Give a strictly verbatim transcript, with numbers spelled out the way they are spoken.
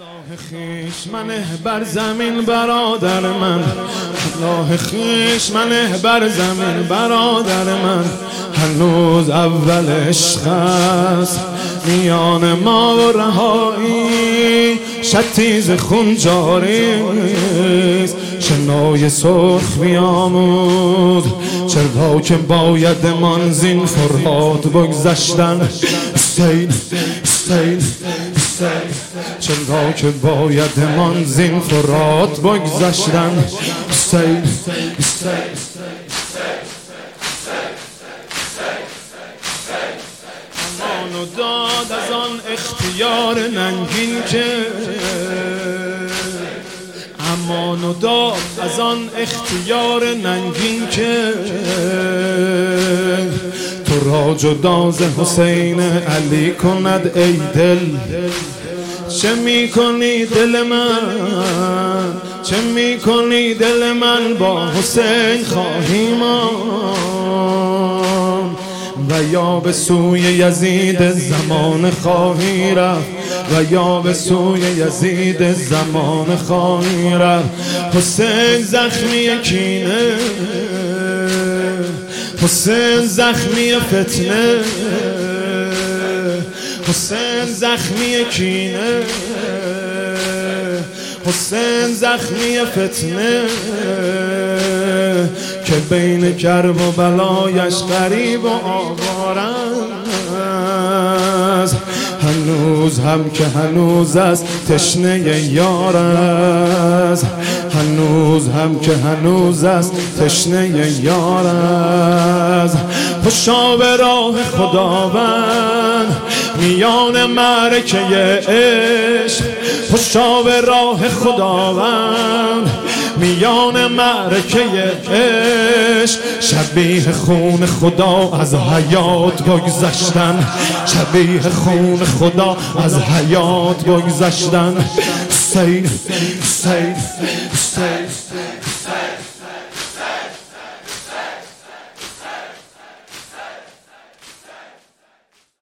راه خویش منه بر زمین برادر من، راه خویش منه بر زمین برادر من. هنوز اول عشق است میان ما و رهایی، شتیز خون جاری است شنای سرخ بیاموز. چرا که باید من زین فرهاد بگذشتن، حسین حسین حسین. چرا که باید من زین فرهاد بگذشتن، حسین حسین. امان و داد از آن اختیار ننگین که، امان و داد از آن اختیار ننگین که تو را جدا ز حسین علی کند ای دل. چه می کنی دل من، چه می کنی دل من، با حسین خواهی ماند و یا به سوی یزید زمان خواهی رفت، و یا به سوی یزید زمان خواهی رفت. حسین زخمی کینه، حسین زخمی فتنه، حسین زخمی کینه، حسین زخمی فتنه که بین کرب و بلایش غریب و آوار است. هنوز هم که هنوز است تشنه یار است، هنوز هم که هنوز است تشنه یار است. خوشا به راه خداوند میان معرکه عشق، خوشا به راه خداوند میان معرکه عشق. شبیه خون خدا از حیات بگذشتن، شبیه خون خدا از حیات بگذشتن. حسین حسین حسین.